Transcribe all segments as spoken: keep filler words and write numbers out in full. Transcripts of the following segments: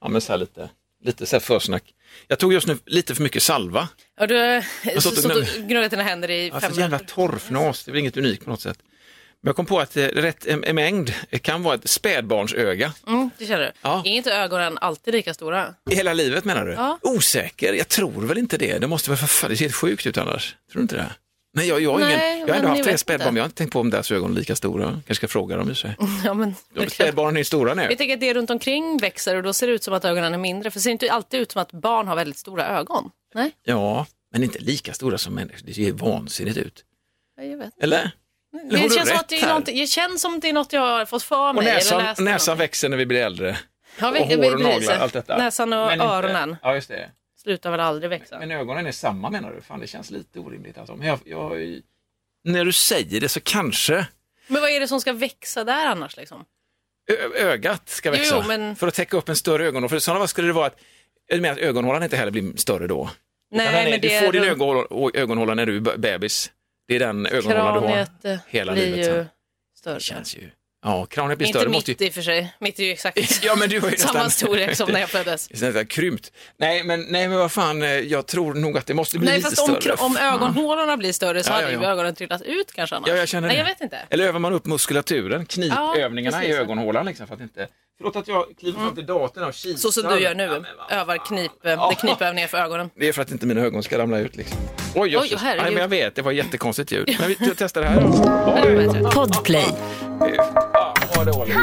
Ja, men så här lite, lite så här försnack. Jag tog just nu lite för mycket salva. Ja, du har stått och gnuggat dina händer i fem alltså, jävla torrfnas, det är väl inget unikt på något sätt. Men jag kom på att rätt en, en mängd kan vara ett spädbarnsöga. Mm, det känner du. Ja. Är inte ögonen alltid lika stora? I hela livet menar du? Ja. Osäker, jag tror väl inte det. Det måste väl för fan, det ser helt sjukt ut annars. Tror du inte det? Nej, jag, jag, har, Nej, ingen, jag har ändå haft tre spädbarn, men jag har inte tänkt på om deras ögon är lika stora. Kanske ska fråga dem i sig. Ja, men De spädbarnen är stora nu. jag tänker att det runt omkring växer och då ser det ut som att ögonen är mindre. För det ser inte alltid ut som att barn har väldigt stora ögon. Nej? Ja, men inte lika stora som människor. Det ser vansinnigt ut. Ja, jag vet. Eller? Det, det, känns som att det, är något, det känns som att det är något jag har fått för mig. Och näsan, eller läst näsan växer när vi blir äldre. Ja, och hår och naglar, allt detta. Näsan och men inte, öronen ja, just det. slutar väl aldrig växa. Men ögonen är samma, menar du? Fan, det känns lite orimligt. Alltså. Men jag, jag, när du säger det så kanske... Men vad är det som ska växa där annars liksom? Ö- ögat ska växa. Jo, men... För att täcka upp en större ögonhåla. För sådana vad skulle det vara att, att ögonhålan inte heller blir större då? Nej, är, men du det får är din runt... ögonhåla, ögonhåla när du är bebis. Det är den ögonhålan du har hela blir livet. ju större. Det känns ju... Ja, kraniet blir inte större. mitt måste ju... i och för sig. Mitt är ju exakt ja, men du har ju samma nästan... storlek som när jag föddes. Nästan krympt. Nej men, nej, men vad fan, jag tror nog att det måste bli nej, lite fast om, större. om ögonhålorna blir större så ja, hade ja, ja. ju ögonen trillat ut kanske annars. Ja, jag känner nej, det. jag vet inte. Eller övar man upp muskulaturen, knipövningarna ja, i ögonhålan liksom, för att inte... Förlåt att jag kliver fram till datorn och kisar. Så som du gör nu, ja, övar knip, ja. det knipövningar för ögonen. Det är för att inte mina ögon ska ramla ut liksom. Oj, just, Oj, herregud. nej, men jag vet, det var jättekonstigt ljud. Men vi vi testar det här då. Podplay. Ja, vad dåligt.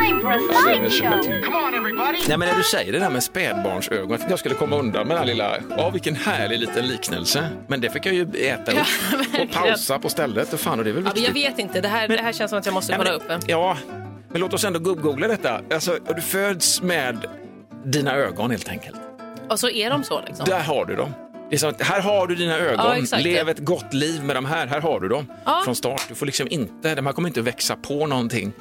Nej, men när du säger det där med spädbarnsögon, jag tänkte jag skulle komma undan med den här lilla, ja vilken härlig liten liknelse. Men det fick jag ju äta upp och pausa på stället och fan, och det är väl ja, viktigt. jag vet inte, det här, Men- det här känns som att jag måste Ja, kolla men- upp. Ja, men låt oss ändå gubb-googla detta. Alltså, du föds med dina ögon helt enkelt. Och så är de så liksom. Där har du dem. Det är som att, här har du dina ögon. Ja, exakt. Lev ett gott liv med de här. Här har du dem Ja. från start. Du får liksom inte, de här kommer inte att växa på någonting.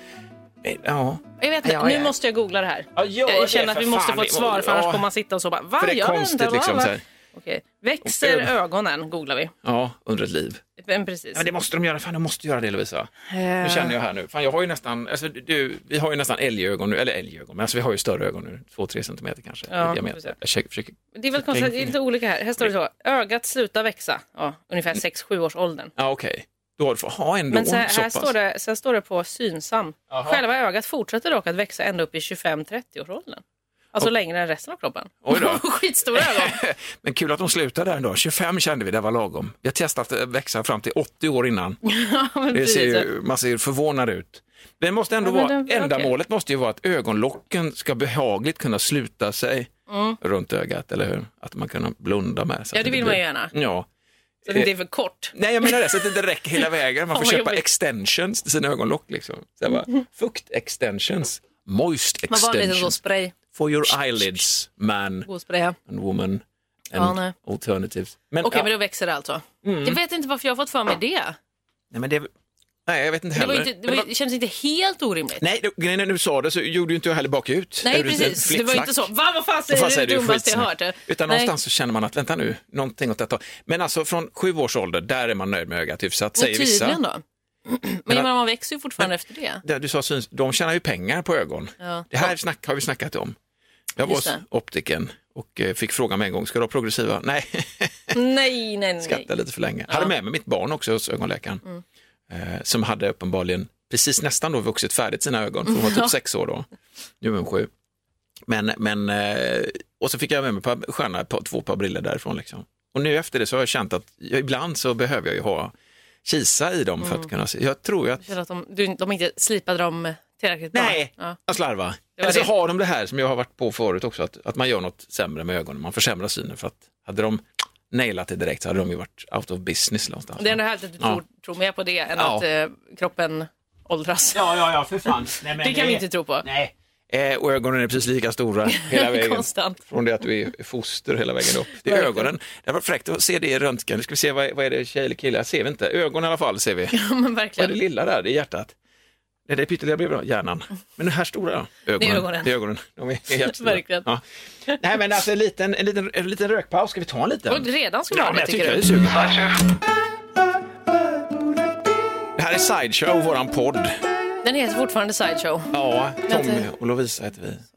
Ja. Jag vet inte, Ja, nu ja. måste jag googla det här. Ja, gör jag det, känner att för vi måste fan. få ett svar, för Ja. annars kommer man sitta och så bara, va? För det är Jag vet konstigt inte, liksom va? så här. Okej, växer Och- ögonen, googlar vi. Ja, under ett liv. Men precis. Ja, men det måste de göra. Fan, de måste göra det, Lovisa. Eh. Nu känner jag här nu. Fan, jag har ju nästan, alltså, du, vi har ju nästan älgögon nu, eller älgögon, men alltså vi har ju större ögon nu. Två, tre centimeter kanske. Ja, jag, precis. jag försöker, försöker. Det är väl konstigt, det är lite olika här. Här står det så, ögat slutar växa. Ja, ungefär sex sju års åldern. Ja, okej. Okay. Då får ha ändå Men så här, så här pass. står det, sen står det på synsam. Aha. Själva ögat fortsätter dock att växa ända upp i tjugofem till trettio års åldern. Alltså Och- längre än resten av kroppen. Oj då. Skitstora ögon. Men kul att de slutar där ändå. tjugofem kände vi, det var lagom. Vi har testat att växa fram till åttio år innan. Ja, men Det ser precis. ju, man ser förvånad ut. Det måste ändå Ja, men vara, det- ändamålet måste ju vara att ögonlocken ska behagligt kunna sluta sig Mm. runt ögat, eller hur? Att man kan blunda med. Så Ja, att det vill inte man blir- ju gärna. Ja. Så det inte är för kort. Nej, jag menar det, så att det inte räcker hela vägen. Man får Ja, vad köpa jobbigt. extensions till sina ögonlock liksom. Så jag bara, fukt extensions, moist Man var lite så extensions spray. for your eyelids, man God spraya. and woman Ja, and nej. alternatives. Men, Okej, ja, men då växer det alltså. Mm. Jag vet inte varför jag har fått för mig det. nej, men det, nej, jag vet inte Det, var heller. inte, det, Men var, det det kändes inte helt orimligt. Nej, det- grejen när du sa det så gjorde ju inte jag heller bakut. Nej, Är du en precis. Det var flickflack? inte så. Va, vad fan Vad säger fan du? säger Det du? dummaste jag Skitsnack. hört. Utan Nej. någonstans så känner man att, vänta nu, någonting åt detta. Men alltså från sju års ålder, där är man nöjd med ögat hyfsat, säger Och tydligen vissa. då. Men jag menar, man växer ju fortfarande efter det. Där du sa, syns- de tjänar ju pengar på ögon. Ja. Det här snack, har vi snackat om. Jag var Just hos det. optiken och eh, fick frågan med en gång, ska du ha progressiva? Nej, Nej, nej, nej. skrattade lite för länge. Ja. Hade med mig mitt barn också hos ögonläkaren. Mm. Eh, som hade uppenbarligen precis nästan då vuxit färdigt sina ögon. För hon var typ Ja. sex år då. Nu är hon sju. Men, men, eh, och så fick jag med mig ett par sköna, par, två par briller därifrån liksom. Och nu efter det så har jag känt att jag, ibland så behöver jag ju ha kisa i dem för Mm. att kunna se. Jag tror ju att... Jag känner att de, du, de inte slipade dem tillräckligt bra. Nej, Ja. jag slarvar. var Eller så det. har de det här som jag har varit på förut också, att, att man gör något sämre med ögonen. Man försämrar synen, för att hade de nailat det direkt så hade de ju varit out of business någonstans. Det är ändå härligt att du Ja. tror, tror mer på det än Ja. att eh, kroppen åldras. Ja, ja, ja, för fan. Nej, men Det kan vi inte tro på. Nej. Eh, och ögonen är precis lika stora hela vägen. Konstant. Från det att du är foster hela vägen upp. Det är Verkligen. ögonen. Det var fräckt att se det i röntgen. Nu ska vi se, vad, vad är det, tjej eller kille? Ser vi inte. Ögon i alla fall ser vi. Ja, men Vad är verkligen. det lilla där? Det är hjärtat. Det är det pyttelilla bredvid hjärnan. Men den här stora, ja. Ögonen. Det är ögonen. Det är ögonen. De är jättestora. Verkligen. Ja. Nej, men alltså en liten, en liten, en liten rökpaus. Ska vi ta en liten? Och redan ska vi Ja, ha men det, jag tycker tycker du? jag är sugen. Det här är Sideshow, våran podd. Den heter fortfarande Sideshow. Ja, Tommy Vänta. och Lovisa heter vi. Ja, det gör vi.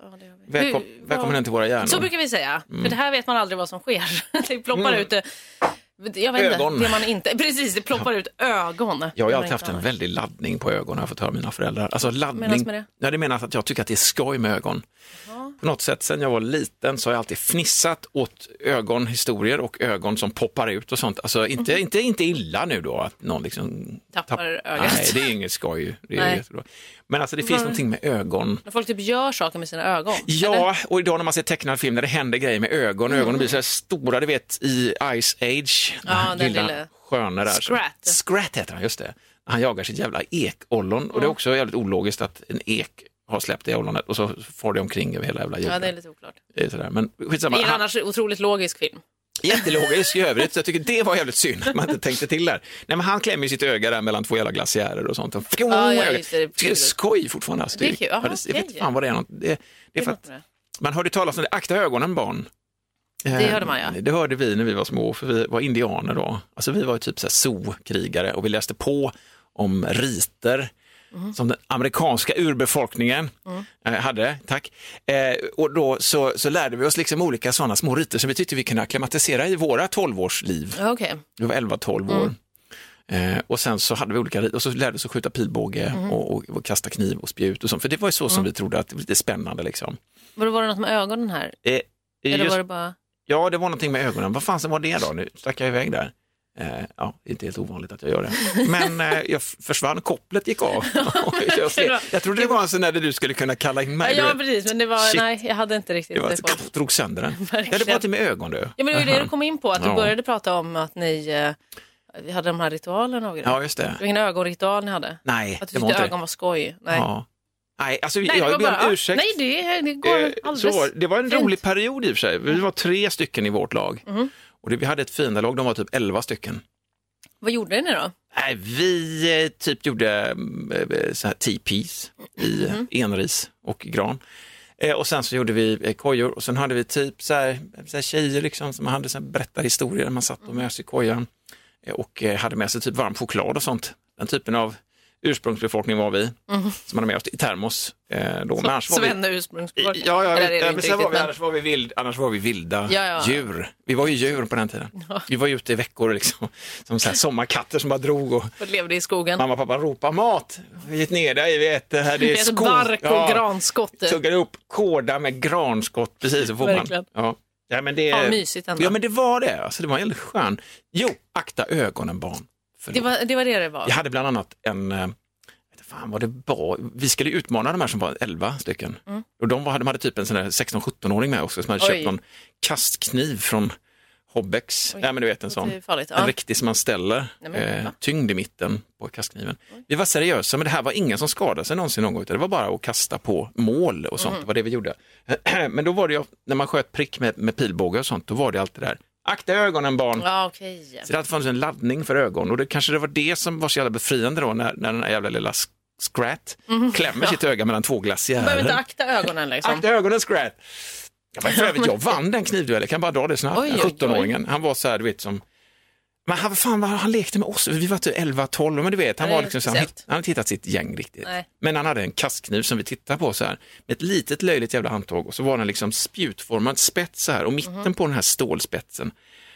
Välkom, Hur, välkommen in till våra hjärnor. Så brukar vi säga, Mm. för det här vet man aldrig vad som sker. Det ploppar Mm. ut, eh, jag vet Ögon. inte, det man inte, precis, det ploppar ut ögon. Jag har ju Man alltid haft inte en anar. väldig laddning på ögonen, jag har fått höra mina föräldrar. Alltså laddning, Menas med det? Ja, det menas att jag tycker att det är skoj med ögon. Ja. På något sätt, sen jag var liten så har jag alltid fnissat åt ögonhistorier och ögon som poppar ut och sånt. Alltså inte, Mhm. inte, inte illa nu då att någon liksom Tappar ögat. Nej, det är inget skoj. Det är Nej. jättebra. Men alltså det finns Var- någonting med ögon. När folk typ gör saker med sina ögon. Ja, eller? och idag när man ser tecknad film där det händer grejer med ögon, Mm. ögonen blir så här stora, du vet i Ice Age, Ja, här den lilla lilla- sköna där. Scrat. Scrat heter han, just det. Han jagar sitt jävla ekollon och det är också jävligt ologiskt att en ek har släppt det ollonet och så får det omkring över hela jävla jorden. Ja, det är lite oklart. Det är sådär. Men skitsamma. Det är en Han, annars otroligt logisk film. jättelogisk i övrigt, så jag tycker det var jävligt synd att man inte tänkte till där. Nej, men han klämmer ju sitt öga där mellan två jävla glaciärer och sånt. Och, Ja, ja, just det, det är det är skoj fortfarande. Alltså. Det är kul. Aha, Ja, det, jag vet okej. fan vad det är. Något. Det, det är för att något med det. man hörde talas om det. Akta ögonen, barn. Det hörde man, ja. Det hörde vi när vi var små, för vi var indianer då. Alltså vi var ju typ så här zoo-krigare och vi läste på om riter Mm. som den amerikanska urbefolkningen Mm. eh, hade, tack. Eh, och då så, så lärde vi oss liksom olika sådana små riter som vi tyckte vi kunde akklimatisera i våra tolvårsliv. Ja, okej. Vi var elva tolv år. Eh, och sen så hade vi olika riter och så lärde vi oss att skjuta pilbåge Mm. och, och, och kasta kniv och spjut och sånt. För det var ju så som vi trodde att det var lite spännande liksom. Var det, var det något med ögonen här? Eh, Eller just- var det bara... Ja, det var någonting med ögonen. Vad fan var det då? Nu stack jag iväg där. Eh, ja, det är inte helt ovanligt att jag gör det. Men eh, jag f- försvann, kopplet gick av. jag, ser- jag trodde det var en sån där där du skulle kunna kalla in mig. Ja, du vet. precis, men det var... Shit. Nej, jag hade inte riktigt Det var det att på. drog sönder den. Ja, Verkligen. det var till med ögon du. Ja, men det var ju det du kom in på, att du Ja. började prata om att ni eh, vi hade de här ritualerna och grejer. Ja, just det. Det var ingen ögonritual ni hade? Nej, Att du det var tyckte inte ögon var skoj? Nej. Ja. Nej, alltså Nej, jag det var ber om bara, ursäkt. Nej, det, det går Eh, alldeles så var, det. det var en fint. rolig period i och för sig. Vi var tre stycken i vårt lag. Mhm. Och det, vi hade ett fiendelag, de var typ elva stycken. Vad gjorde ni då? Nej, vi eh, typ gjorde eh, så här teepees i Mhm. enris och gran. Eh, och sen så gjorde vi eh, kojor och sen hade vi typ så här, så här tjejer liksom som hade så här berättarhistorier där man satt och mös i kojan eh, och eh, hade med sig typ varm choklad och sånt. Den typen av ursprungsbefolkning var vi som hade med oss i termos. Eh, då. Men annars var vi, Svenne ursprungsbefolkning. ja, ja, Eller vet, det är det men inte sen var riktigt, vi, men- annars, var vi vild, annars var vi vilda Ja, ja. djur. Vi var ju djur på den tiden. Vi var ute i veckor liksom, som så här sommarkatter som bara drog och Och levde i skogen. mamma och pappa ropar mat. Vi gick ner där, vi äter här, det Vi är äter skog. bark och Ja, granskott. tuggar upp kåda med granskott, precis så får Verkligen. man. Ja. Ja, men det, Ja, mysigt ändå. ja, men det var det. Alltså, det var väldigt skön. Jo, akta ögonen barn. Förlåt. Det var, det var det det var. Jag hade bland annat en, eh, vet fan vad det var, vi skulle utmana de här som var elva stycken. Mm. Och de, var, de hade typ en sån där sexton-sjutton-åring med också som hade Oj. köpt någon kastkniv från Hobbex. Oj, Ja, men du vet en sån. Det är farligt. En Ja. riktig som man ställer, Nej, men, eh, va? tyngd i mitten på kastkniven. Vi var seriösa, men det här var ingen som skadade sig någonsin någon gång, utan det var bara att kasta på mål och sånt, Mm. det var det vi gjorde. Men då var det ju, när man sköt prick med, med pilbåge och sånt, då var det alltid där, akta ögonen barn. Ja, okej. Så det hade funnits en laddning för ögon och det kanske det var det som var så jävla befriande då, när, när den här jävla lilla sk- Scrat klämmer sitt öga mellan två Du behöver inte glaciärer. akta ögonen liksom. Akta ögonen, Scrat! Ja, men för övrigt, jag vann den knivduellen, jag kan bara dra det snabbt. Oj, oj, oj. sjutton-åringen, han var så här, du vet, som... Men han, fan, vad- han lekte med oss, vi var typ elva tolv, men du vet, han Ja, det var är liksom så, han, speciellt. hitt, han hade hittat sitt gäng riktigt. Nej. Men han hade en kastkniv som vi tittade på så här, med ett litet löjligt jävla handtag och så var den liksom spjutformad spets så här och mitten Mhm. på den här stålspetsen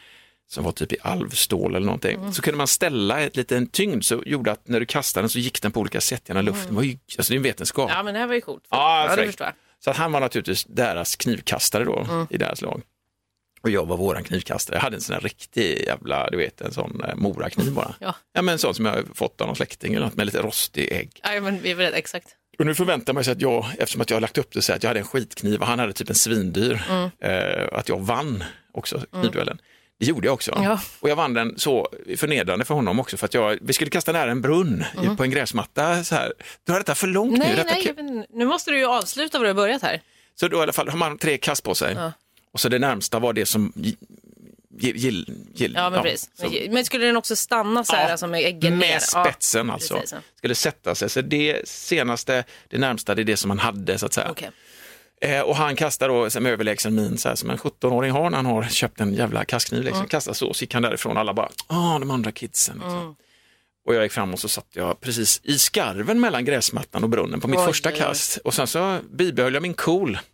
som var typ i alvstål eller någonting, Mm. så kunde man ställa ett liten tyngd så gjorde att när du kastade den så gick den på olika sätt genom luften. Det var ju, alltså det är en vetenskap. Ja, men det här var ju coolt. Ja, ja det fräckt. förstår jag. Så att han var naturligtvis deras knivkastare då Mm. i deras lag. Och jag var våran knivkastare. Jag hade en sån här riktig jävla, du vet, en sån eh, morakniv bara. Ja. Ja, men en sån som jag fått av någon släkting eller något med lite rostig ägg. Ja, men vi är beredda, exakt. Och nu förväntar man sig att jag, eftersom att jag har lagt upp det så här, att jag hade en skitkniv och han hade typ en svindyr, Mm. eh, att jag vann också knivduellen. Det gjorde jag också. Ja. Och jag vann den så förnedrande för honom också, för att jag, vi skulle kasta nära en brunn i- på en gräsmatta så här. Då är detta för långt nu. Nej, Detta nej, men nu måste du ju avsluta vad du har börjat här. Så då i alla fall har man tre kast på sig. Ja. Och så det närmsta var det som gi- gi- gill, gill, Ja, men precis. så- Men skulle den också stanna så här, Ja, alltså med äggen ner? med spetsen alltså. precis, ja. Skulle sätta sig. Så det senaste, det närmsta, det är det som man hade så att säga. Okej. Eh, och han kastar då som överlägsen min så här, som en sjutton-åring har när han har köpt en jävla kastkniv. Liksom. Mm. Kastar så, så gick han därifrån alla bara, ah de andra kidsen. Liksom. Mm. Och jag gick fram och så satt jag precis i skarven mellan gräsmattan och brunnen på mitt Oj, första oj, oj. kast. Och sen så bibehöll jag min cool.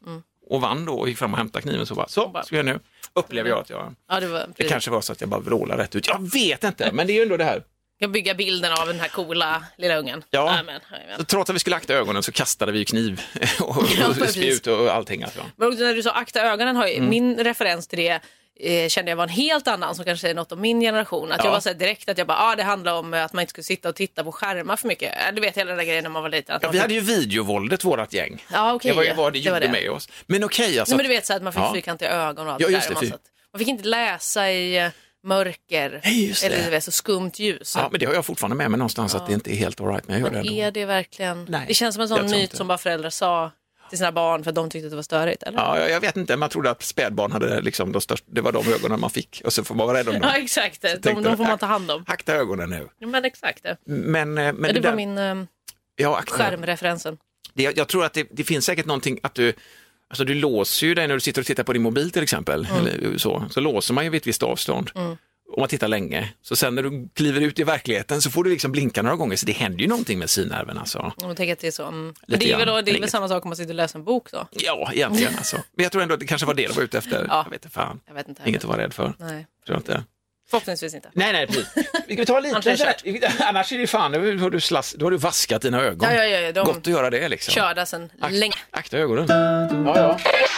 och vann då och gick fram och hämtade kniven så bara, så ska jag nu. Upplever jag att jag, ja, det, var det kanske var så att jag bara vrålade rätt ut. Jag vet inte, men det är ju ändå det här. Jag bygga bilden av den här coola lilla ungen. Ja, Amen, amen. Så trots att vi skulle akta ögonen så kastade vi kniv och, och, ja, och spjut och allting. Alltså. Men också när du sa akta ögonen, har ju, mm. min referens till det eh, kände jag var en helt annan som kanske är något av min generation. Att ja. jag var så här direkt att jag bara, ah, det handlar om att man inte skulle sitta och titta på skärmar för mycket. Du vet hela den där grejen när man var liten. Att ja, man vi fick... hade ju videovåldet, vårat gäng. Ja, okej. Okay. Det var vad det gjorde det var det. med oss. Men okej, okay, alltså. Nej, men du vet så att man fick ja. fyrkantiga ögon och allt ja, det just där. Det, man, satt... man fick inte läsa i mörker Nej, eller det. så skumt ljus. Ja, men det har jag fortfarande med mig någonstans ja. att det inte är helt all right, men jag gör men det är det verkligen? Nej, det känns som en sån myt inte. som bara föräldrar sa till sina barn för att de tyckte att det var störigt, eller? Ja, jag vet inte. Man trodde att spädbarn hade liksom de största, det var de ögonen man fick och så får man vara rädd om dem. Ja, exakt. De, tänkte, de får man ta hand om. Akta ögonen nu. Ja, men exakt. Men, men ja, det, det var där, min um, ja, skärmreferensen. Det, jag, jag tror att det, det finns säkert någonting att du, alltså du låser ju dig när du sitter och tittar på din mobil till exempel. Mm. Eller så, så låser man ju vid ett visst avstånd. Mm. Om man tittar länge. Så sen när du kliver ut i verkligheten så får du liksom blinka några gånger. Så det händer ju någonting med synnerven. Alltså. Jag tänker att det är så. Mm. Men det är väl, då, det är väl samma sak om man sitter och läser en bok då? Ja, egentligen. Alltså. Men jag tror ändå att det kanske var det de var ute efter. Ja. Jag vet inte fan. Jag vet inte. Inget att vara rädd för. Nej. Tror inte. Förhoppningsvis inte. Nej, nej, precis. Vi kan ta lite där. Annars är det fan, då har du, slass, då har du vaskat dina ögon. Ja, ja, ja, de Gott att göra det liksom. Körda sedan Ak- länge. Akta ögonen. Ja, ja.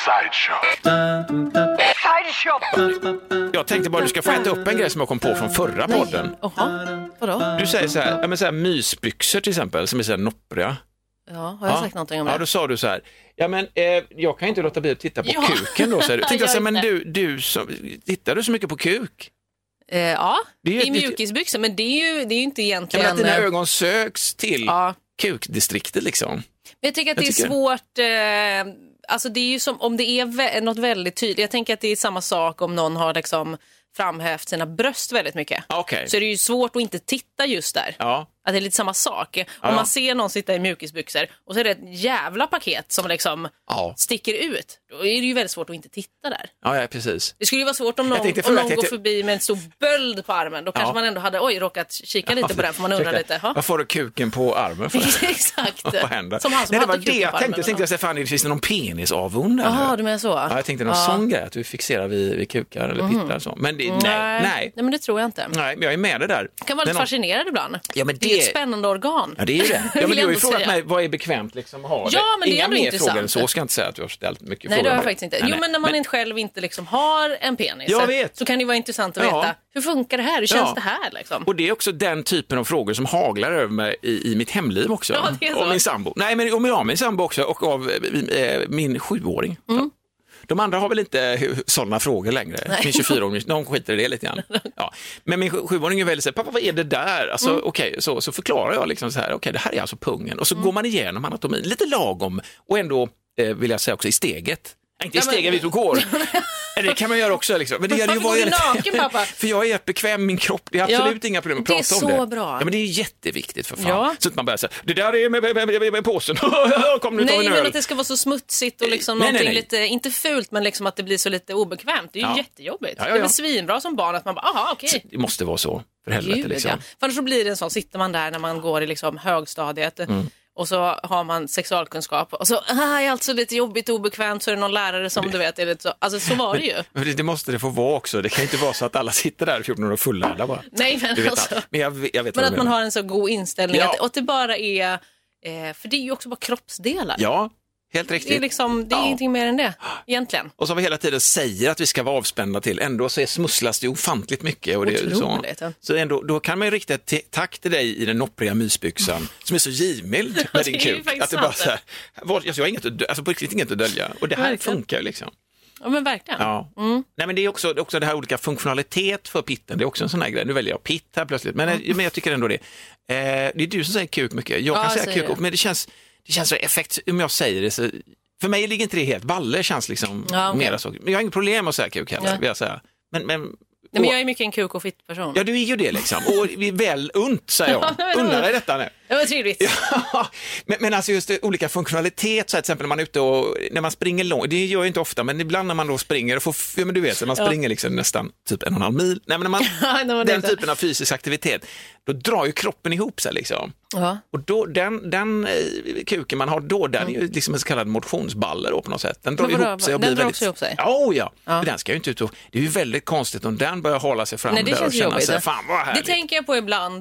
Jag tänkte bara du ska få äta upp en grej som jag kom på från förra nej. podden. Jaha, vadå? Du säger så här, ja, men så här mysbyxor till exempel, som är så här noppriga. Ja, har jag ja. sagt någonting om det? Ja, då sa du så här, ja men eh, jag kan inte låta bli att titta på ja. kuken då. Så här. Tänkte jag så här, men du, du så, tittar du så mycket på kuk? Eh, ja, det är, ju, det är mjukisbyxor, men det är ju, det är ju inte egentligen... Kan att dina ögon söks till ja. kukdistriktet liksom? Men jag tycker att jag det tycker... är svårt... Eh, alltså det är ju som om det är vä- något väldigt tydligt. Jag tänker att det är samma sak om någon har liksom framhävt sina bröst väldigt mycket. Okay. Så är det ju svårt att inte titta just där. Ja. Att det är lite samma sak. Om ja. man ser någon sitta i mjukisbyxor och så är det ett jävla paket som liksom ja. sticker ut. Då är det ju väldigt svårt att inte titta där. Ja, ja precis. Det skulle ju vara svårt om någon, om någon går tänkte... förbi med en stor böld på armen. Då kanske ja. man ändå hade oj, råkat kika lite på den för man undrar lite. Ha? Vad får du kuken på armen för? Exakt. Vad händer? Som han som Nej, det var hade det jag tänkte. Jag tänkte jag säga, fan, det finns någon penisavund. Jaha, du menar så? Ja, jag tänkte någon ja. sån grej att du fixerar vid, vid kukar eller mm. pittar. Så. Men det, nej, nej. nej. Nej, men det tror jag inte. Nej, men jag är med det där. Jag kan vara lite fascinerad ibland. Ja, men det... det är ett spännande organ. Ja, det är ju det. Ja, men du har ju frågat mig, vad är bekvämt liksom att ha det? Ja, men det Inga är mer intressant. frågor än så ska jag inte säga att du har ställt mycket nej, frågor. Nej, det har jag faktiskt inte. Nej, jo, men när man men... inte själv inte liksom har en penis jag vet. så kan det vara intressant att ja. veta hur funkar det här? Hur känns ja. det här? Liksom? Och det är också den typen av frågor som haglar över mig i, i mitt hemliv också. Ja, det är så. Och min sambo. Nej, men och av min sambo också och av äh, min sjuåring. Mm. De andra har väl inte sådana frågor längre. Nej. Min tjugofyra-åring, de skiter i det lite grann. Ja. Men min sjuåring är väldigt så här, pappa vad är det där? Alltså, mm. okej, okay, så, så förklarar jag liksom så här, okej okay, det här är alltså pungen. Och så mm. går man igenom anatomin, lite lagom och ändå eh, vill jag säga också i steget. Inte i ja, stegen men... vi går. Det kan man göra också. Liksom. Men det varför ju går du naken, pappa? För jag är helt bekväm med min kropp. Det är absolut ja, inga problem att prata om det. Det är så bra. Ja, men det är jätteviktigt för fan. Ja. Så att man bara säger, det där är med, med, med, med, med påsen. Kom nu, ta nej, en men öl. att det ska vara så smutsigt och liksom nej, någonting nej, nej. lite, inte fult, men liksom att det blir så lite obekvämt. Det är ju ja. jättejobbigt. Ja, ja, ja. Det är väl svinbra som barn att man bara, aha, okej. Okay. Det måste vara så, för helvete Gud, liksom. Ja. För annars så blir det en sån, sitter man där när man går i liksom högstadiet mm. och så har man sexualkunskap och så ah, är alltså lite jobbigt och obekvämt så är det någon lärare som det... du vet är det så, alltså så var det ju. Men det, det måste det få vara också. Det kan inte vara så att alla sitter där fjorton år och fullärda bara. Nej, men vet alltså. Men, jag, jag vet men att man menar. har en så god inställning ja. att, och att det bara är eh, för det är ju också bara kroppsdelar. Ja. Helt riktigt. Det är, liksom, det är ja. ingenting mer än det, egentligen. Och så vi hela tiden säger att vi ska vara avspända till, ändå så är smusslas det ofantligt mycket. Och det är så så ändå, då kan man ju rikta ett t- tack till dig i den noppriga mysbyxan som är så givmild med din kuk. Att det bara så här, jag har inget att, alltså på riktigt inget att dölja. Och det här verkligen. Funkar liksom. Ja, men verkligen. Ja. Mm. Nej, men det är också, också det här olika funktionalitet för pitten. Det är också en sån här grej. Nu väljer jag pitt här plötsligt. Men, mm. men jag tycker ändå det. Eh, det är du som säger kuk mycket. Jag kan ja, säga kuk, det. Men det känns... Det känns så effekt, om jag säger det så, för mig ligger inte det helt, balle känns liksom ja, okay. mera så. Men jag har inget problem att säga kuk heller, ja. vill jag säga. Men, men, Nej, men jag är mycket en kuk och fitt person. Ja, du är ju det liksom. Och vi är väl ont, säger jag. Undrar dig detta nu. Det var trevligt. Ja, men, men alltså just det, olika funktionalitet, så här, till exempel när man är ute och när man springer långt, det gör jag inte ofta, men ibland när man då springer och får, ja, men du vet, när man springer ja. liksom nästan typ en och en halv mil. Nej, men när man, den typen av fysisk aktivitet, då drar ju kroppen ihop sig liksom. Ja. Och då, den, den eh, kuken man har då, den mm. är ju liksom en så kallad motionsballe då på något sätt. Den drar Men ihop sig och den blir drar väldigt... också ihop sig? Oh, ja, ja. den ska ju inte ut och... Det är ju väldigt konstigt om den börjar hålla sig fram. Nej, det där känns och känna jobbigt. sig, fan vad härligt. Det tänker jag på ibland.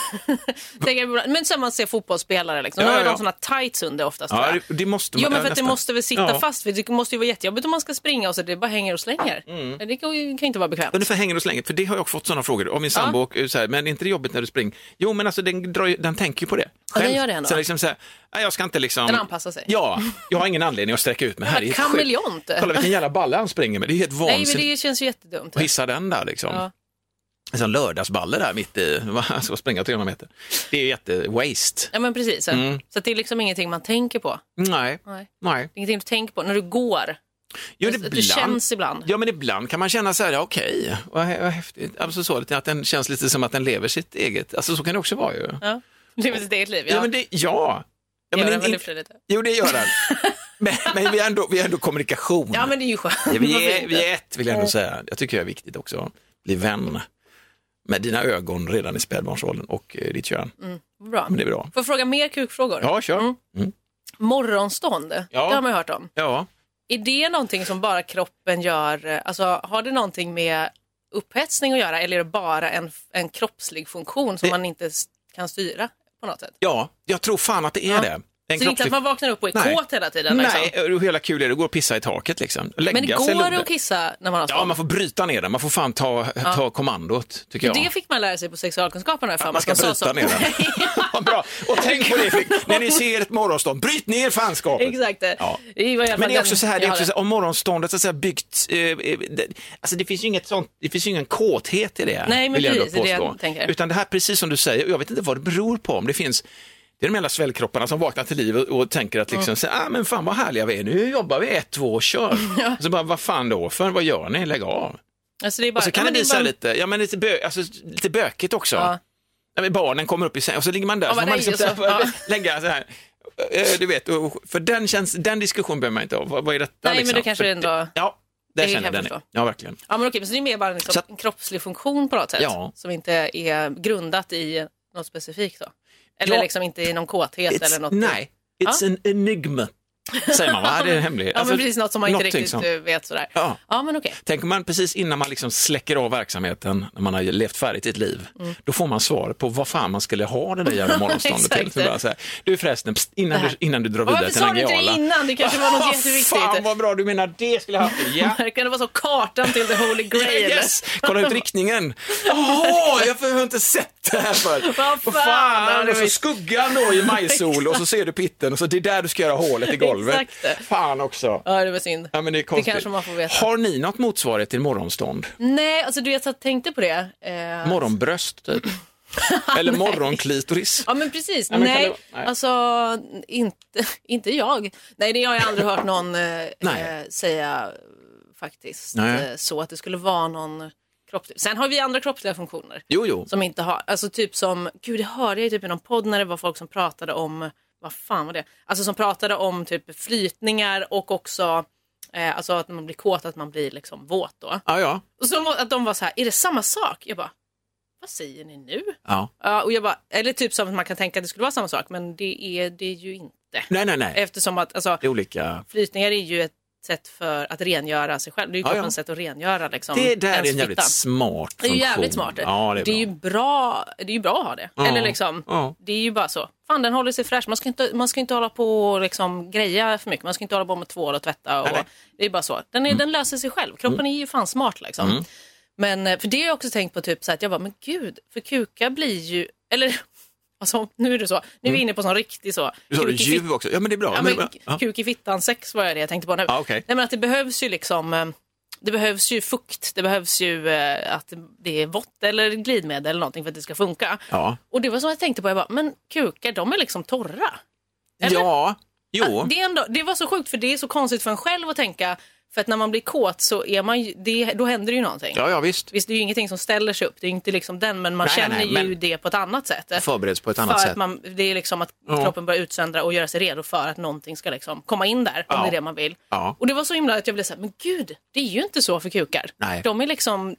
tänker jag på ibland. Men som man ser fotbollsspelare liksom. Ja, Då har ja. de såna tights under oftast. Ja, det, det måste man, jo, men för ja, att det måste väl sitta ja. fast. För det måste ju vara jättejobbigt om man ska springa och så det bara hänger och slänger. Mm. Det kan ju kan inte vara bekvämt. Ungefär hänger och slänger, för det har jag också fått sådana frågor av min sambo. Och så här, men är inte det jobbigt när du springer? Jo, men alltså den, drar, den tänker ju på det. Ja, den gör det ändå. Så liksom så här, nej, jag ska inte liksom... Den anpassar sig. Ja, jag har ingen anledning att sträcka ut mig här. Ja, kameleont. Kolla vilken jävla balle han springer med. Det är helt vansinnigt. Nej, men det känns ju jättedumt. Och hissa den där liksom. Ja. En sån lördagsballe där mitt i, jag ska springa trehundra meter. Det är jätte-waste. Ja, men precis. Mm. Så det är liksom ingenting man tänker på. Nej. Nej. Nej. Ingenting du tänker på när du går. Jo, det, ibland, det känns ibland. Ja, men ibland kan man känna så här, okej, okay, vad, vad häftigt. Alltså så lite, att den känns lite som att den lever sitt eget. Alltså så kan det också vara ju. Ja, lever sitt eget liv, ja. Ja, men det, ja. ja gör men den in, väl in, lite? Jo, det gör den. men men vi, är ändå, vi är ändå kommunikation. Ja, men det är ju skönt. Ja, vi, är, vi är ett, vill jag ändå säga. Jag tycker det är viktigt också. Bli vän med dina ögon redan i spädbarnsåldern och eh, ditt kön. Mm, bra. Men det är bra. Får jag fråga mer kukfrågor? Ja, kör. Mm. Mm. Morgonstånd, ja. det har man ju hört om. Ja. Är det någonting som bara kroppen gör, alltså har det någonting med upphetsning att göra eller är det bara en, en kroppslig funktion som det... man inte kan styra på något sätt? Ja, jag tror fan att det är ja. det. En så inte att man vaknar upp och är Nej. kåt hela tiden? Liksom. Nej, hela kul är det att gå och pissa i taket liksom. Lägga men det går det att kissa när man har stånd? Ja, man får bryta ner den. Man får fan ta, ta ja. kommandot, tycker jag. Det fick man lära sig på sexualkunskaperna. Ja, man ska bryta så. ner den. Ja, bra. Och tänk på det, Flick. När ni ser ett morgonstånd, bryt ner fanskapet. Exakt. Ja. Det var men det är också så här, det är också så här, om morgonståndet så att säga, byggt, eh, det, alltså det finns ju inget sånt, det finns ju ingen kåthet i det. Nej, men precis, det är det jag tänker. Utan det här, precis som du säger, jag vet inte vad det beror på, om det finns. Det är de hela svällkropparna som vaknar till liv och, och tänker att liksom, mm. så, ah, men fan vad härliga vi är, nu jobbar vi ett, två och kör. Ja. Och så bara, vad fan då, för vad gör ni, lägg av. Alltså det är bara, och så kan ja, det bli bara... lite, ja men lite, bö, alltså, lite bökigt också. Ja. Ja, men barnen kommer upp i säng och så ligger man där, ja, så får man liksom så, ja. lägga så här, du vet, och, för den, känns, den diskussion behöver man inte ha, vad, vad är detta? Nej, liksom? men det kanske för, ändå... Ja. Det känner den. Ja, verkligen. Ja, men okej, men så det är mer bara liksom att, en kroppslig funktion på något sätt ja. som inte är grundat i något specifikt då. Eller ja. liksom inte i någon kåthet it's, eller något. Nej, it's ja? an enigma. Säger man, va? Det är en hemlighet. Ja, alltså, men precis något som man inte riktigt som... vet sådär. Ja, ja men okej. Okay. Tänker man precis innan man liksom släcker av verksamheten, när man har levt färdigt i ett liv, mm. då får man svar på vad fan man skulle ha det där jävla morgonståndet till. Så bara så här, du förresten, pst, innan, du, innan du drar vidare till Nangijala. Varför sa du inte det innan? Det kanske var något oh, jätteviktigt. Fan vad bra, du menar det skulle jag ha haft. Ja. Kan det vara så kartan till the holy grail? Yes, kolla ut riktningen. Åh, oh, jag har inte sett det här för. Vad fan? Vad fan? Och så skuggan då i majsol och så ser du pitten och så det är där du ska göra hålet i golvet. Exakt. Fan också. Ja, det var synd. Ja, men det är konstigt. Det kanske man får veta. Har ni något motsvarigt till morgonstånd? Nej, alltså du vet, jag tänkte på det. Eh... Morgonbröst typ. Eller morgonklitoris. Ja, men precis. Ja, men nej, det... nej, alltså inte, inte jag. Nej, det har jag aldrig hört någon eh, säga faktiskt. Nej. Så att det skulle vara någon kroppslig. Sen har vi andra kroppsliga funktioner. Jo, jo. Som inte har, alltså typ som, gud det hörde jag typ i någon podd när det var folk som pratade om, vad fan var det? Alltså som pratade om typ flytningar och också eh, alltså att man blir kåt, att man blir liksom våt då. Ja, ja. Och så att de var så här, är det samma sak? Jag bara, vad säger ni nu? Ja. Uh, och jag bara, eller typ som att man kan tänka att det skulle vara samma sak, men det är det är ju inte. Nej, nej, nej. Eftersom att alltså, det är olika... flytningar är ju ett sätt för att rengöra sig själv. Det är ju kroppens ja, ja. sätt att rengöra liksom. Det där är en jävligt smart funktion. Det är ju jävligt smart. Ja, det är, det är ju bra. Det är ju bra att ha det. Ja. Eller liksom, ja. Det är ju bara så. Fan, den håller sig fräsch. Man ska inte, man ska inte hålla på och liksom greja för mycket. Man ska inte hålla på med tvål och tvätta. Och, nej, det är bara så. Den, är, mm. den löser sig själv. Kroppen mm. är ju fan smart liksom. Mm. Men för det har jag också tänkt på typ så att jag bara, men gud, för kuka blir ju, eller alltså, nu är det så. Nu är vi inne på sån riktig så. Du sa det djuv också. Ja, men det är bra. Ja, men, ja. Kuk i fittan sex var det jag tänkte på nu. Ah, okay. Nej, men att det behövs ju liksom, det behövs ju fukt. Det behövs ju eh, att det är vått eller glidmedel eller någonting för att det ska funka. Ja. Och det var som jag tänkte på. Jag bara, men kukar, de är liksom torra. Eller? Ja, jo. Det, är ändå, det var så sjukt för det är så konstigt för en själv att tänka. För att när man blir kåt så är man ju, det, då händer det ju någonting. Ja, ja, visst. Visst, det är ju ingenting som ställer sig upp. Det är inte liksom den, men man nej, känner nej, nej, ju det på ett annat sätt. Förbereds på ett annat för sätt. Att man, det är liksom att ja. kroppen börjar utsöndra och göra sig redo för att någonting ska liksom komma in där. Ja. Om det är det man vill. Ja. Och det var så himla att jag blev så här, men gud, det är ju inte så för kukar. Nej. De är liksom, det...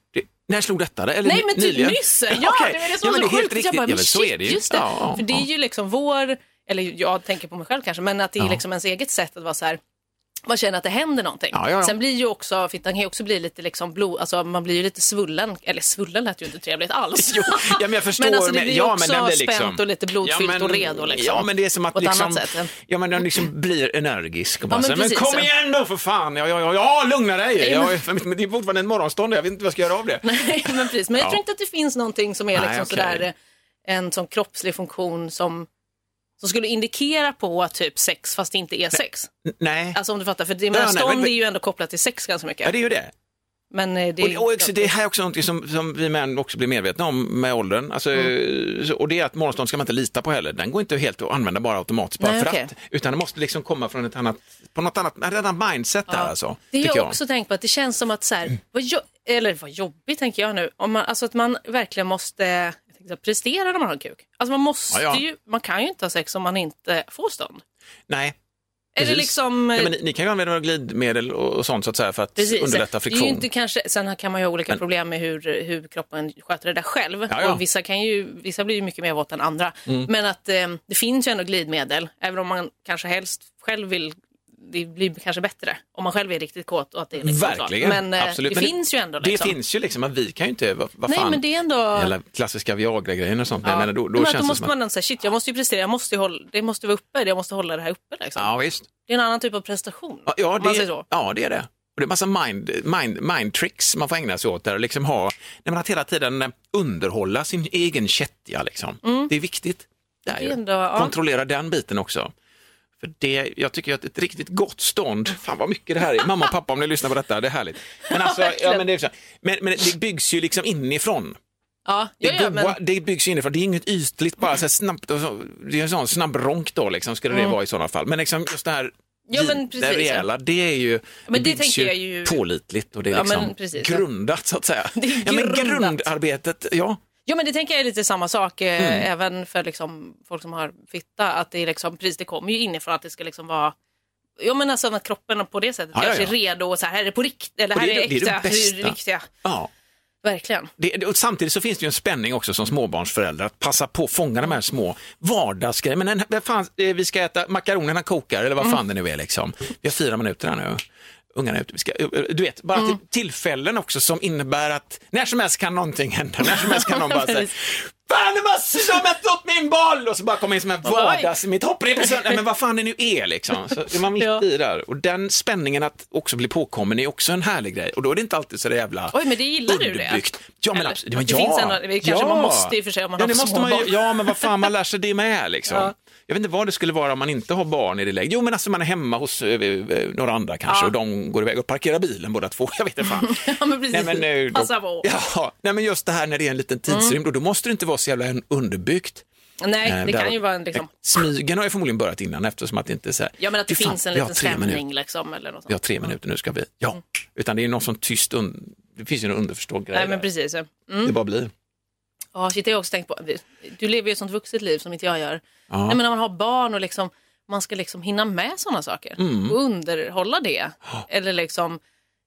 När slog detta? Eller Nej, men typ nyligen? nyss. Ja, okay. det var det som ja, var men så det är helt sjukt. riktigt. Jag bara, Ja, men men så shit, är det ju. just det. Ja, ja, För det är ju liksom vår, eller jag tänker på mig själv kanske, men att det är ja. liksom ens eget sätt att vara så här. Man känner att det händer någonting. Ja, ja, ja. Sen blir ju också, fittan kan ju också bli lite liksom blod, alltså man blir ju lite svullen, eller svullen lät ju inte trevligt alls. Jo, ja, men jag förstår. Men alltså det men, blir ja, också men den blir spänt liksom, och lite blodfyllt ja, men, och redo liksom. Ja, men det är som att på ett liksom, annat sätt. ja, men den liksom blir energisk och bara, Ja, men så, men precis. kom igen då för fan, ja, ja, ja, ja lugna dig. Nej, jag, men... men det är fortfarande en morgonstånd, jag vet inte vad jag ska göra av det. Nej, men precis. Men jag Ja. tror inte att det finns någonting som är liksom Nej, okay. sådär en sån kroppslig funktion som som skulle indikera på typ sex fast det inte är sex. Nej. Alltså om du fattar, för det, Ja, men nej, stånd men- är ju ändå kopplat till sex ganska mycket. Ja, det är ju det. Men eh, det, Och, och också, det här är också något som, som vi män också blir medvetna om med åldern. Alltså, Mm. så, och det är att morgonstånd ska man inte lita på heller. Den går inte helt att använda bara automatiskt bara Nej, för okej. att. Utan det måste liksom komma från ett annat, på något annat, ett annat mindset där alltså. det har tycker jag också tänkt på att det känns som att så här, vad jo- eller vad jobbigt tänker jag nu, om man, alltså att man verkligen måste jag tänkte, så här, prestera när man har en kuk. Alltså man måste Ja, ja. ju, man kan ju inte ha sex om man inte får stånd. Nej. Eller Precis. liksom... Ja, men ni, ni kan ju använda glidmedel och, och sånt så att säga för att Precis. underlätta friktion. Det är ju inte kanske, sen kan man ju ha olika Men- problem med hur, hur kroppen sköter det där själv. Ja, ja. Och vissa, kan ju, vissa blir ju mycket mer våt än andra. Mm. Men att eh, det finns ju ändå glidmedel, även om man kanske helst själv vill, det blir kanske bättre om man själv är riktigt kåt och att det är liksom Verkligen, så. Men eh, absolut. det Men finns ju ändå liksom. Det finns ju liksom att vi kan ju inte, vad, vad Nej, fan, men det är ändå... hela klassiska Viagra-grejen och sånt. Ja. Jag menar, då, då men att känns då det måste som man att, ändå säga, shit, jag måste ju prestera, jag måste ju hålla, det måste vara uppe, jag måste hålla det här uppe liksom. ja visst. Det är en annan typ av prestation. Ja, ja, om man säger det, så. ja, det är det. Och det är massa mind, mind, mind tricks man får ägna sig åt där och liksom ha, när man att hela tiden underhålla sin egen kättja liksom. Det är viktigt. Det är Det är ju. ändå, ja. Kontrollera den biten också. För det, jag tycker att ett riktigt gott stånd, fan vad mycket det här är. Mamma och pappa, om ni lyssnar på detta, det är härligt. Men, alltså, ja, men, det, är så, men, men det byggs ju liksom inifrån. Ja, Det, ja, ja, goa, men... det byggs ju inifrån, det är inget ytligt bara så här snabbt, och så, det är en sån snabb ronk då liksom, skulle det Mm. vara i sådana fall. Men liksom just det här, Ja, men det precis, rejäla, det är ju, Men det det byggs tänker ju, jag ju- pålitligt och det är Ja, liksom men precis, ja. grundat så att säga. Det är Ja, men grundat. grundarbetet, ja. Ja, men det tänker jag är lite samma sak eh, Mm. även för liksom, folk som har fitta, att det är liksom, precis, det kommer ju inifrån att det ska liksom vara, ja men alltså att kroppen på det sättet Ja, kanske ja, ja. är redo och så här, här är det på riktigt, eller Och här det är är, det- det är det äkta, bästa. hur riktiga, ja. verkligen. Det, det, och samtidigt så finns det ju en spänning också som småbarnsförälder att passa på att fånga de här små vardagsgrejerna. Men en, vad fan, eh, vi ska äta makaronerna kokar eller vad fan det nu är liksom. Vi har fyra minuter här nu. Ungarna är ute. Vi ska, du vet, bara Mm. till tillfällen också som innebär att när som helst kan någonting hända. När som helst kan någon bara säga fan, du måste ha mätt upp min boll! Och så bara kommer in som en vardags, mitt hopprep är sönder. Men vad fan det nu är liksom. Så är man mitt Ja. i där. Och den spänningen att också bli påkommen är också en härlig grej. Och då är det inte alltid så jävla Oj, men det gillar du det? underbyggt. Ja, men Eller? absolut. Men Det ja. finns ändå- det kanske ja. man måste i och för sig om man ja, har det måste små man ju, barn. Ja, men vad fan, man lär sig det med liksom. Ja. Jag vet inte vad det skulle vara om man inte har barn i det läget. Jo, men alltså man är hemma hos eh, eh, några andra kanske Ja. och de går iväg och parkerar bilen båda två. Jag vet inte fan. Ja, men precis. Nej, men, eh, då- Passa på. Ja, nej, men just det här när det är en liten tidsrymd och då måste det inte vara så jävla underbyggt. Nej, Eh, det där- kan ju vara en liksom, Smygen har ju förmodligen börjat innan eftersom att det inte är så här. ja men att det "Fy fan, finns en vi har liten tre stämning minuter. liksom eller något Vi har sånt. tre minuter, nu ska vi. Ja, utan det är någon sån tyst, un... det finns ju en underförstådd grej Nej, men där. precis. Mm. Det bara blir. Ja, shit, det har jag också tänkt på. Du lever ju ett sånt vuxet liv som inte jag gör. Ja. Nej, men när man har barn och liksom, man ska liksom hinna med sådana saker Mm. och underhålla det. Eller liksom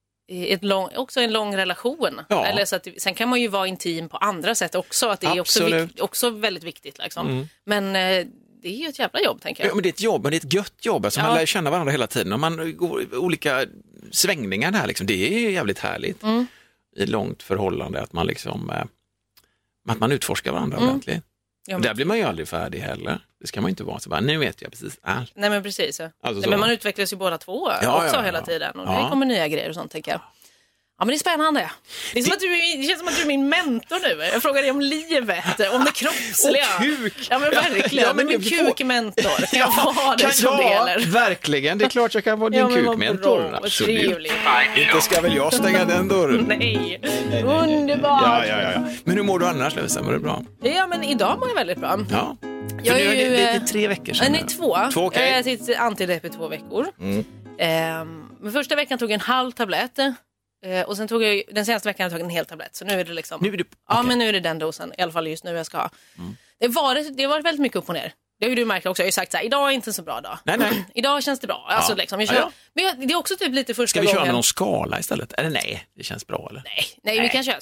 i ett lång, också en lång relation. Ja. Eller så att, sen kan man ju vara intim på andra sätt också. Att det är också, Absolut. vik, också väldigt viktigt. Liksom. Mm. Men eh, det är ju ett jävla jobb, tänker Ja, jag. men det är ett jobb, men det är ett gött jobb. Alltså, Ja. Man lär känna varandra hela tiden och man går olika svängningar här. Liksom. Det är ju jävligt härligt Mm. i ett långt förhållande att man liksom eh, att man utforskar varandra Mm. ordentligt. Ja, Och men, där blir man ju aldrig färdig heller. Det ska man ju inte vara. Så bara, nu vet jag precis allt. nej, men precis. Ja. Alltså Nej, så. men man utvecklas ju båda två Ja, också ja, ja. hela tiden. Och Ja. det kommer nya grejer och sånt, tänker jag. Ja, men det är spännande. Det, är som att du, är- det känns som att du är min mentor nu. Jag frågar dig om livet, om det kroppsliga. Och kuk. Ja, men verkligen. Ja, men du är min vi får- kukmentor. Kan jag vara det Kan som det jag? gäller? Verkligen, det är klart jag kan vara din Ja, men vad kukmentor. bra, vad Absolut. trevligt. Inte ska väl jag stänga den dörren? Nej, underbart. Ja, ja, ja, ja. Men hur mår du annars, Lovisa? Mår du bra? Ja, men idag mår jag väldigt bra. Ja. Jag För nu är är det, ju, det är eh, till tre veckor sedan. Nej, två. Två, okej. Jag har ätit antidepp i två veckor. Mm. Ehm, men första veckan tog jag en halv tablett. Eh, och sen tog jag, den senaste veckan har jag tagit en hel tablett. Så nu är det liksom... Nu är du... Ja, okej. men nu är det den dosen, i alla fall just nu jag ska ha. Mm. Det, var, det har varit väldigt mycket upp och ner. Det har ju du märkt också. Jag har ju sagt så här, idag är inte en så bra dag. Nej, nej. Idag känns det bra. Alltså, Ja. liksom, jag kör, Ja, ja. Men jag, det är också typ lite första Ska vi gången... köra med någon skala istället? Eller nej, det känns bra eller? Nej, nej, vi Nej. kan köra så.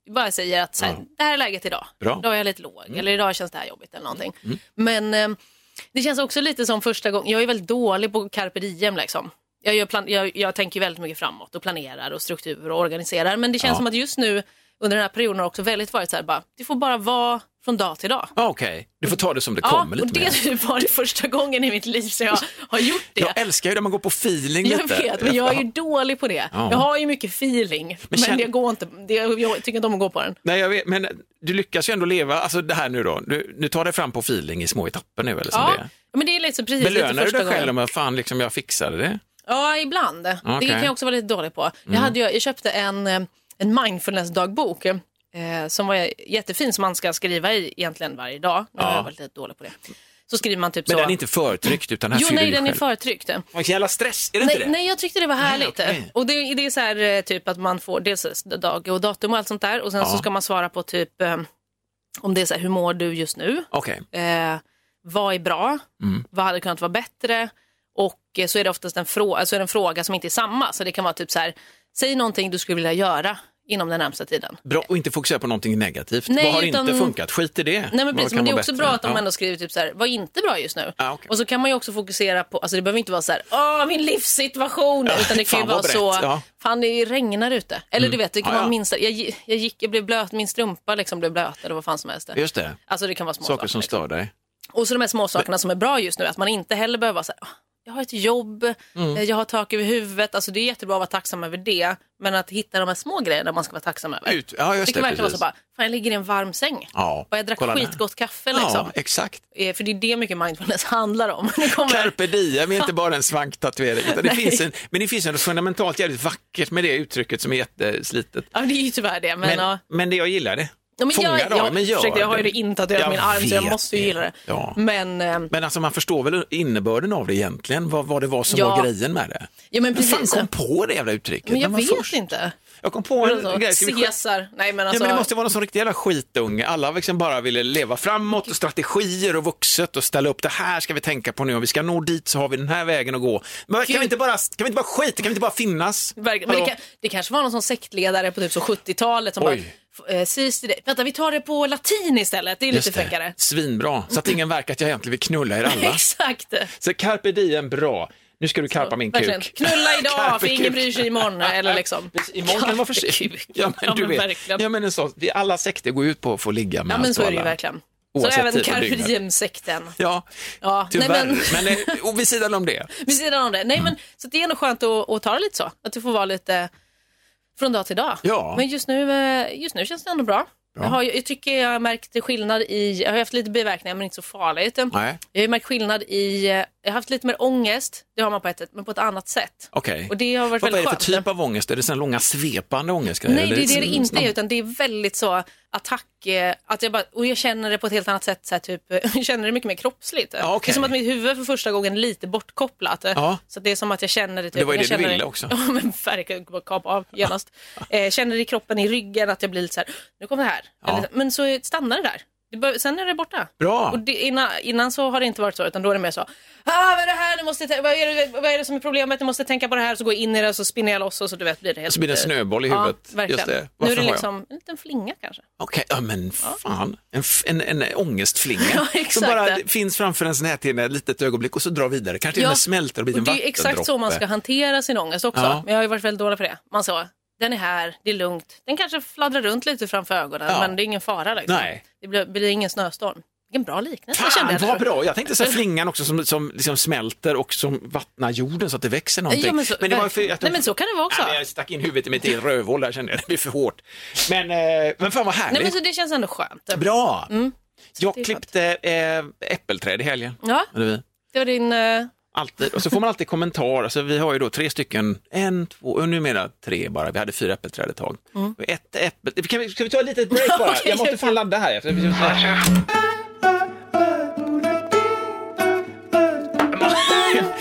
bara säger att så här, Ja. det här är läget idag. Bra. Idag är jag lite låg. Mm. Eller idag känns det här jobbigt eller någonting. Mm. Men eh, det känns också lite som första gången. Jag är väldigt dålig på carpe diem liksom. Jag, gör plan- jag, jag tänker väldigt mycket framåt och planerar och struktur och organiserar. Men det känns Ja. som att just nu under den här perioden har också väldigt varit så här bara, det får bara vara från dag till dag. Okej, okay. Du får ta det som det ja, kommer lite och det mer. typ var det första gången i mitt liv så jag har gjort det. Jag älskar ju när man går på feeling jag lite. Jag vet, men jag är ju dålig på det. Ja. Jag har ju mycket feeling, men, men känn... jag går inte, det, jag tycker inte om att gå på den. Nej, jag vet, men du lyckas ju ändå leva, alltså det här nu då, du, nu tar det fram på feeling i små etapper nu eller som ja. det är. Men det är lite så precis belönar lite första du dig själv gången. om fan liksom jag fixade det? Ja, ibland. Okay. Det kan jag också vara lite dålig på. Mm. Jag, hade, jag köpte en, en mindfulness-dagbok eh, som var jättefin som man ska skriva i egentligen varje dag. Nu har jag varit lite dålig på det. Så skriver man typ men så. Men den är inte förtryckt utan här jo, fyller nej, den själv. är förtryckt. Vilken jävla stress, är det nej, inte det? Nej, jag tyckte det var härligt. Nej, okay. Och det, det är så här typ att man får dels dag och datum och allt sånt där. Och sen ja. så ska man svara på typ eh, om det är så här, hur mår du just nu? Okej. Okay. Eh, vad är bra? Mm. Vad hade kunnat vara bättre? Och eh, så är det oftast en, frå- alltså en fråga som inte är samma. Så det kan vara typ så här, säg någonting du skulle vilja göra inom den närmsta tiden. Bra, och inte fokusera på någonting negativt. Nej, vad har utan... inte funkat? Skit i det. Nej, men precis, men det är också bättre? bra att de ja. ändå skriver typ så här, vad är inte bra just nu? Ah, okay. Och så kan man ju också fokusera på, alltså det behöver inte vara så här, åh min livssituation, ja, utan det kan ju vara så, ja. fan det regnar ute. Eller mm. du vet, det kan ah, vara ja. minsta, jag, jag gick, jag blev blöt, min strumpa liksom blev blöt eller vad fan som helst. Just det. Alltså det kan vara små saker saker som liksom. stör dig. Och så de här små sakerna som är bra just nu, att man inte heller behöver vara så här, jag har ett jobb, mm. jag har tak över huvudet. Alltså det är jättebra att vara tacksam över det. Men att hitta de här små grejerna man ska vara tacksam över. Ut. Ja, just det kan det, verkligen vara så bara, fan jag ligger i en varm säng. Ja, och jag drack skitgott kaffe liksom. Ja, exakt. För det är det mycket mindfulness handlar om. Det kommer... Carpe diem är inte bara en svanktatuering. Utan det finns en, men det finns något fundamentalt jävligt vackert med det uttrycket som är jätteslitet. Ja, det är ju tyvärr det. Men, men, ja. men det jag gillar det. Ja, men Fånga jag, då, jag, men gör försökte, jag har ju det det intatuerat min arm så jag måste ju gilla det. Ja. Men, eh, men alltså man förstår väl innebörden av det egentligen, vad, vad det var som ja. var grejen med det. Ja, men precis. Vem fan kom på det jävla uttrycket? Men jag vet först? inte. Jag kom på en så, grej. Caesar. Nej, men, alltså... ja, men det måste vara någon sån riktig jävla skitunge. Alla liksom bara ville leva framåt och strategier och vuxet och ställa upp det här ska vi tänka på nu och vi ska nå dit så har vi den här vägen att gå. Men kan vi inte bara, kan vi inte bara skita, kan vi inte bara finnas? Men det, kan, det kanske var någon sån sektledare på typ så sjuttiotalet som Oj. bara eh, sist i det. Vänta, vi tar det på latin istället. Det är lite fräckare. Svinbra. Så att ingen verkar att jag egentligen vill knulla er alla. Exakt. Så carpe diem, bra. Nu ska du karpa min verkligen. kuk. Knulla idag, för ingen bryr sig imorgon. Eller liksom. Imorgon kan det vara för sig. Ja, men du ja, men vet. Ja, men en sån, vi alla sekter går ut på att få ligga med. Ja, men så är det ju verkligen. Så även carpe diem-sekten. Ja, ja, tyvärr. Nej, men... men och vid sidan om det. Vid sidan om det. Nej, men så det är nog skönt att, att ta det lite så. Att du får vara lite från dag till dag. Ja. Men just nu, just nu känns det ändå bra. Jag, har, jag tycker jag har märkt skillnad i, jag har haft lite biverkningar men inte så farligt. Nej. Jag har märkt skillnad i, jag har haft lite mer ångest, det har man på ett sätt, men på ett annat sätt. Okej. Okay. Och det har varit vad väldigt är det för typ av ångest? Är det sån långa svepande ångestgrejer? Nej, det är det det inte är, utan det är väldigt så attack, att jag bara, och jag känner det på ett helt annat sätt, så här, typ, jag känner det mycket mer kroppsligt. Ja, okay. Det är som att mitt huvud för första gången är lite bortkopplat. Ja. Så det är som att jag känner det. Typ, det var ju det det du ville det, också. Ja, men verkligen, bara kapa av genast. eh, känner det i kroppen, i ryggen, att jag blir lite så här, nu kommer det här. Ja. Eller, men så stannar det där. Det bör, sen är det borta. Bra. Och det, innan, innan så har det inte varit så, utan då är det mer så, ah, vad är det här, du måste vad, är det, vad är det som är problemet, du måste tänka på det här, så går jag in i det och så spinner jag loss och så du vet, blir det helt... Så blir det en snöboll i huvudet. Ja, verkligen. Just det. Nu är det liksom en liten flinga kanske. Okej, okay, ja men fan, en, en, en ångestflinga ja, exakt. som bara finns framför ens näthinna ett litet ögonblick och så drar vidare. Kanske ja. den smälter och blir en vattendroppe. Det är exakt så man ska hantera sin ångest också. Ja. Men jag har ju varit väldigt dålig på det. Man sa, den är här, det är lugnt. Den kanske fladdrar runt lite framför ögonen, ja. men det är ingen fara liksom. Nej. Det blir, blir ingen snöstorm. Vilken bra liknelse. Fan, jag vad bra. Jag tänkte så här flingan också som, som liksom smälter och som vattnar jorden så att det växer någonting. Ja, men, så, men, det var för att Nej, men så kan det vara också. Nej, jag stack in huvudet i mitt eget rövhål där, kände jag. Det blir för hårt. Men, eh, men fan vad härligt. Nej, men så det känns ändå skönt. Bra. Mm. Jag klippte eh, äppelträd i helgen. Ja, det, det var din... Eh... Alltid. Och så får man alltid kommentar. Alltså, vi har ju då tre stycken, en, två, och numera tre bara. Vi hade fyra äppelträd ett tag. Mm. Ett äppel... Kan vi, ska vi ta ett litet break bara? Jag måste fan ladda här. Jag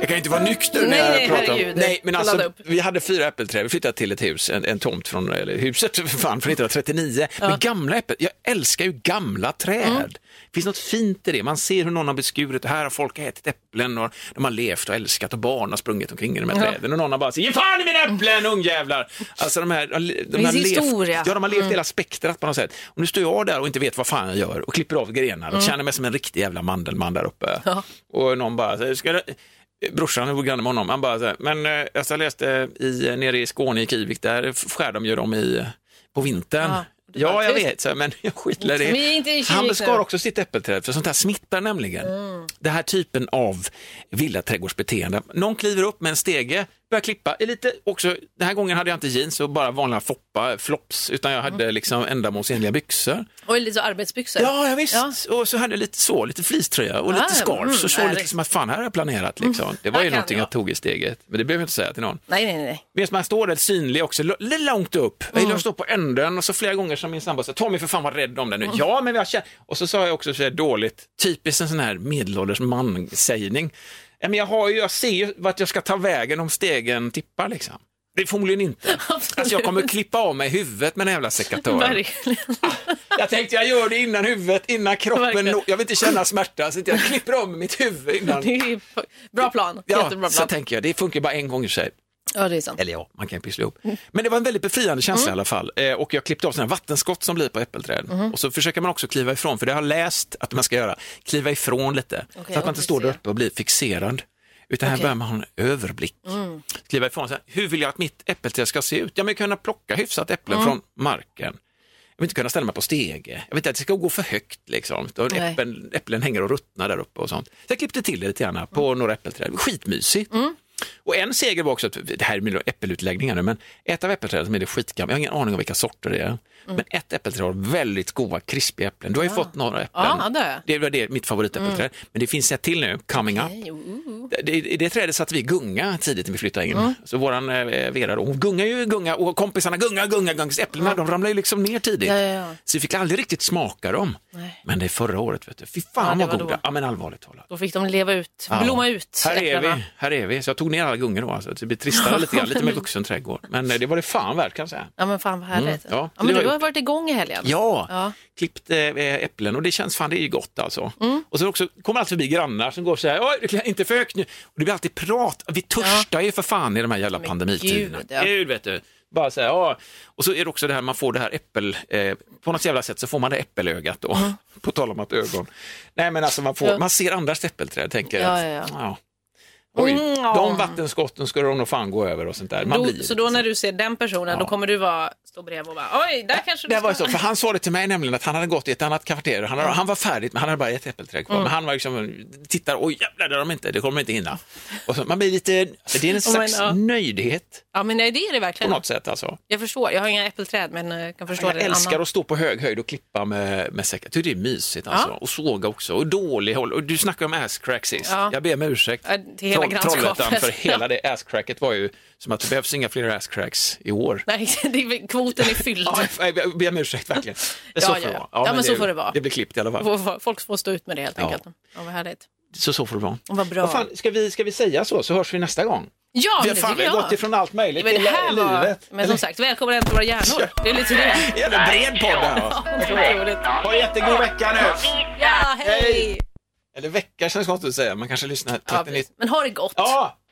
kan inte vara nykter när nej, jag nej, pratar om... herregud. Nej, men alltså, upp. vi hade fyra äppelträd. Vi flyttade till ett hus, en, en tomt från, eller huset för fan, från nittonhundratrettionio. Ja. Men gamla äppel, jag älskar ju gamla träd. Mm. Det finns något fint i det. Man ser hur någon har beskurit och här har folk ätit äpplen och de har levt och älskat och barn har sprungit omkring i de här ja. träden. Och någon har bara sagt, ge fan i mina äpplen, ungjävlar! Alltså de här, de har levt, ja, de har levt mm. hela spektrat på något sätt. Och nu står jag där och inte vet vad fan jag gör och klipper av grenar och mm. känner mig som en riktig jävla mandelman där uppe. Ja. Och någon bara, ska det... brorsan var granne med honom, han bara så här, men eh, jag läste i, nere i Skåne i Kivik, där skär de ju dem i, på vintern. Ja. Ja, jag vet, så, men jag skitlar det. Han beskar också sitt äppelträd, för sånt här smittar nämligen. Mm. Det här typen av villaträdgårdsbeteende. Någon kliver upp med en stege, börjar klippa. Är lite också, den här gången hade jag inte jeans och bara vanliga foppa, flops, utan jag hade mm. liksom ändamålsenliga byxor. Och lite så arbetsbyxor. Ja, jag visst. Ja. Och så hade jag lite så, lite fleecetröja och ah, lite scarf. Mm, så såg lite som att fan, här har jag planerat liksom. Mm. Det var ju någonting jag. jag tog i steget. Men det behöver jag inte säga till någon. Nej, nej, nej. Men man står där synlig också, l- långt upp. Mm. Jag står på änden och så flera gånger som min sambo sa, Tommy för fan var rädd om den nu. Mm. Ja, men vi har känt. Och så sa jag också så här dåligt, typiskt en sån här medelålders man-sägning. Men jag, har ju, jag ser ju vart jag ska ta vägen om stegen tippar liksom. Det är förmodligen inte. Alltså jag kommer klippa av mig huvudet med en jävla sekator. Verkligen. Jag tänkte jag gör det innan huvudet, innan kroppen. No- jag vill inte känna smärta, så jag klipper av mig mitt huvud innan. Det är bra plan. Ja, jättebra plan. Så tänker jag. Det funkar bara en gång i sig. Ja, det är sant. Eller ja, man kan pyssla ihop. Men det var en väldigt befriande känsla mm. i alla fall. Eh, och jag klippte av sådana här vattenskott som blir på äppelträd. Mm. Och så försöker man också kliva ifrån, för det har jag läst att man ska göra. Kliva ifrån lite. Okay, så att man inte står där uppe och blir fixerad. Utan här okay. börjar man ha en överblick. Mm. Kliva ifrån, så här, hur vill jag att mitt äppelträd ska se ut? Jag vill kunna plocka hyfsat äpplen mm. från marken. Jag vill inte kunna ställa mig på stege. Jag vet inte att det ska gå för högt liksom. Äpplen, äpplen hänger och ruttnar där uppe och sånt. Så jag klippte till det lite grann på mm. några äppelträd. Skitmysigt. Mm. Och en seger var också, att, det här är med äppelutläggningar nu, men ett av äppelträden som är det skitgamla, jag har ingen aning om vilka sorter det är, mm. men ett äppelträd har väldigt goda, krispiga äpplen. Du har ju ja. fått några äpplen. Ja, det. det var det, mitt favoritäppelträd. Mm. Men det finns ett till nu, coming okay. up. I det, det, det trädet satte vi gunga tidigt när vi flyttade in. Mm. Så våran eh, Vera då, hon gungar ju gunga och kompisarna gunga, gunga, gunga. Äpplena, mm. de ramlar ju liksom ner tidigt. Ja, ja, ja. Så vi fick aldrig riktigt smaka dem. Nej. Men det är förra året, vet du. Fy fan ja, vad goda. Då. Ja, men allvarligt talat. Då fick de leva ut, ja. blomma ut. Här är vi, här är vi. Så jag tog ner alla gungor då, alltså. Det blir tristare lite grann, lite mer vuxen trädgård. Men det var det fan värt, kan jag säga. Ja, men fan vad härligt. Mm, ja, ja, men du har varit igång i helgen. Ja, ja. klippt äh, äpplen och det känns fan, det är ju gott alltså. Mm. Och så också kommer allt förbi grannar som går så här, oj, inte för högt nu. Och det blir alltid prat. Vi törstar ja. ju för fan i de här jävla pandemitiderna. Gud, ja. Gud, vet du. Bara så här, ja. Och så är det också det här, man får det här äppel, eh, på något jävla sätt så får man det äppelögat då. Mm. På tal om att ögon. Nej, men alltså man får, ja. man ser andras äppelträd, tänker jag. Ja, ja, ja. ja. Oj, mm, de vattenskotten ska de nog fan gå över och sånt där. Man då, blir så då när du ser den personen, ja. då kommer du vara stå bredvid och bara, oj, där kanske du det ska... var så, för han sa det till mig nämligen att han hade gått i ett annat kafeteria. Han, mm. han var färdig, men han hade bara ett äppelträd kvar. Mm. Men han var liksom, tittar, oj jävlar, det de inte, det kommer inte hinna. Och så, man blir lite, det är en slags oh, men, ja. nöjdhet. Ja, men nej, det är det verkligen. På något sätt alltså. Jag förstår, jag har inga äppelträd, men jag kan förstå jag det. Jag älskar annan. att stå på hög höjd och klippa med, med säckar. Jag tycker det är mysigt alltså. Ja. Och såga också, och dålig håll. Och du snackar om ass-crack sist. Ja. Jag ber om ursäkt. Ja, till hela Troll, grannskapet. För hela det ass-cracket var ju som att det behövs inga fler ass-cracks i år. Nej, det är, kvoten är fylld. Ja, jag ber om ursäkt verkligen. Det så ja, ja. Ja, ja, men, men så det, får det vara. Det blir klippt i alla fall. Folk får stå ut med det helt ja. enkelt. Ja, vad härligt. Så så får det vara. Vad bra. Vad fan, ska, vi, ska vi säga så, så hörs vi nästa gång? Ja, vi har fan, vi har gått ifrån allt möjligt men till det här var, livet. Men som sagt, välkommen hem till våra hjärnor. Det är lite det. Jävla bred podd här. Ja, ha en jättegod vecka nu. Ja, hej. Eller vecka känns gott att säga. Man kanske lyssnar trettionio... Ja, men ha det gott. Ja.